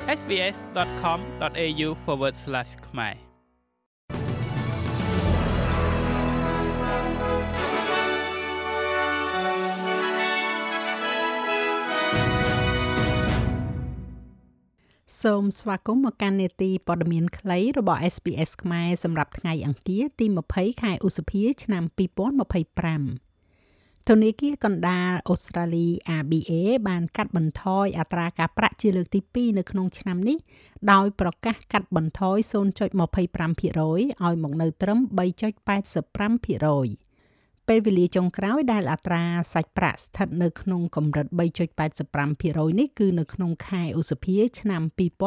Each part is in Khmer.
sbs.com.au/khmer សូមស្វាគមន៍មកកាន់នេតិព័ត៌មានខ្លីរបស់ SBS ខ្មែរសម្រាប់ថ្ងៃអង្គារទី20ខែឧសភាឆ្នាំ2025ធនាគារកណ្ដាលអូស្ត្រាលី ABA បានកាត់បន្ថយអត្រាការប្រាក់ជាលើកទី2នៅក្នុងឆ្នាំនេះដោយប្រកាសកាត់បន្ថយ 0.25% ឲ្យមកនៅត្រឹម 3.85%ពេលវេលាចុងក្រោយដែលអត្រាសាច់ប្រាក់ស្ថិតនៅក្នុងកម្រិត 3.85% នេះគឺនៅក្នុងខែឧសភាឆ្នាំ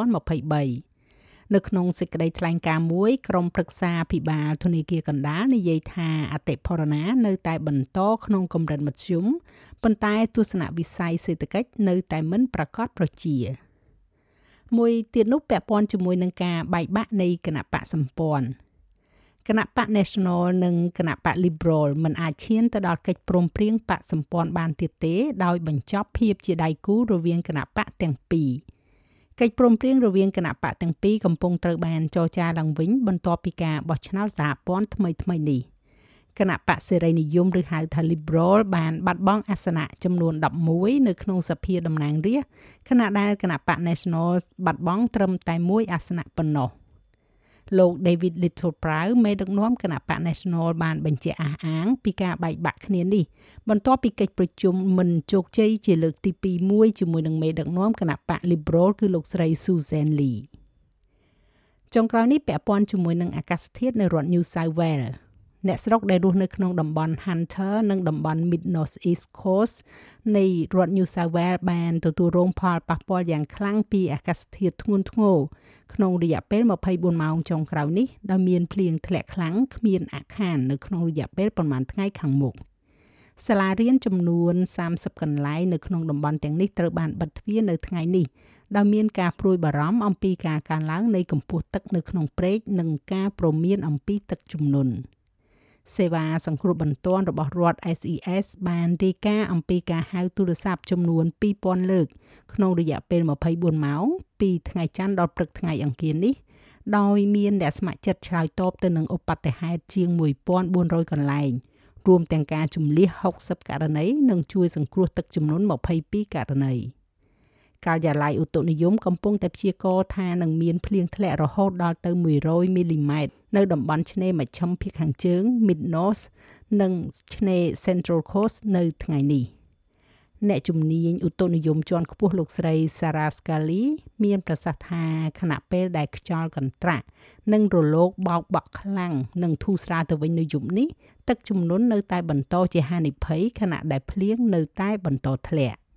2023នៅក្នុងសេចក្តីថ្លែងការណ៍មួយក្រុមប្រឹក្សាភិបាលធនាគារកណ្ដាលនិយាយថាអតិផរណានៅតែបន្តក្នុងកម្រិតមធ្យមប៉ុន្តែទស្សនវិស័យសេដ្ឋកិច្ចនៅតែមិនប្រាកដប្រជាមួយទៀតនោះពាក់ព័ន្ធជាមួយនឹងការបែកបាក់នៃគណៈបកសម្ព័ន្ធគណៈបក National និងគណៈបក Liberal មិនអាចឈានទៅដល់កិច្ចព្រមព្រៀងបកសម្ព័ន្ធបានទៀតទេដោយបញ្ចប់ភាពជាដៃគូរវាងគណៈបកទាំងពីរកិច្ចព្រមព្រៀងរវាងគណៈបកទាំងពីរកំពុងត្រូវបានចរចាឡើងវិញបន្ទាប់ពីការបោះឆ្នោតសហព័ន្ធថ្មីៗនេះគណៈបកសេរីនិយមឬហៅថា Liberal បានបាត់បង់អាសនៈចំនួន11នៅក្នុងសភាតំណាងរាស្ត្រខណៈដែលគណៈបក National បាត់បង់ត្រឹមតែ1អាសនៈប៉ុណ្ណោះលោក David Littleproud មេដឹកនាំគណៈបក National បានបញ្ជាក់អះអាងពីការបែកបាក់គ្នានេះបន្ទាប់ពីកិច្ចប្រជុំមិនជោគជ័យជាលើកទី2មួយជាមួយនឹងមេដឹកនាំគណៈបក Liberal គឺលោកស្រី Susan Lee ចុងក្រោយនេះពាក់ព័ន្ធជាមួយនឹងអាកាសធាតុនៅរដ្ឋ New South Wales អ្នកស្រុកដែលរស់នៅក្នុងតំបន់ Hunter និងតំបន់ Mid North East Coast នៃរដ្ឋ New South Wales បានទទួលរងផលប៉ះពាល់យ៉ាងខ្លាំងពីអាកាសធាតុធ្ងន់ធ្ងរក្នុងរយៈពេល24ម៉ោងចុងក្រោយនេះដោយមានភ្លៀងធ្លាក់ខ្លាំងគ្មានអាគ្យាននៅក្នុងរយៈពេលប្រមាណថ្ងៃខាងមុខសាលារៀនចំនួន30កន្លែងនៅក្នុងតំបន់ទាំងនេះត្រូវបានបិទទ្វារនៅថ្ងៃនេះដោយមានការព្រួយបារម្ភអំពីការកើនឡើងនៃកម្ពស់ទឹកនៅក្នុងព្រែកនិងការព្រមានអំពីទឹកជំនន់សេវាសង្គ្រោះបន្ទាន់របស់រដ្ឋ SES បានរាយការណ៍អំពីការហៅទូរស័ព្ទចំនួន 2000 លើកក្នុងរយៈពេល24ម៉ោងពីថ្ងៃច័ន្ទដល់ព្រឹកថ្ងៃអង្គារនេះដោយមានអ្នកស្ម័គ្រចិត្តឆ្លើយតបទៅនឹងឧបទ្ទហេតុជាង 1400 កន្លែងរួមទាំងការជម្លៀស60ករណីនិងជួយសង្គ្រោះទឹកជំនន់22ករណីការិយាល័យឧតុនិយមកំពុងតែព្យាករណ៍ថានឹងមានភ្លៀងធ្លាក់រហូតដល់ទៅ100មីលីម៉ែត្រនៅតំបន់ឆ្នេរមជ្ឈិមភាគខាងជើង Mid North និងឆ្នេរ Central Coast នៅថ្ងៃនេះអ្នកជំនាញឧតុនិយមជាន់ខ្ពស់លោកស្រី Sarah Scully មានប្រសាសន៍ថាខណៈពេលដែលខ្យល់កន្ត្រាក់និងរលកបោកបក់ខ្លាំងនិងធូរស្រាលទៅវិញនៅយប់នេះទឹកជំនន់នៅតែបន្តជាហានិភ័យខណៈដែលភ្លៀងនៅតែបន្តធ្លាក់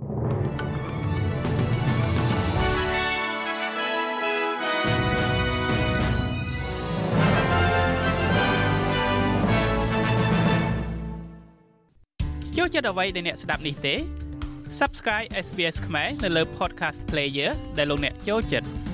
ចូលចិត្តអ្វីដែលអ្នកស្ដាប់នេះទេ Subscribe SBS ខ្មែរនៅលើ Podcast Player ដែលលោកអ្នកចូលចិត្ត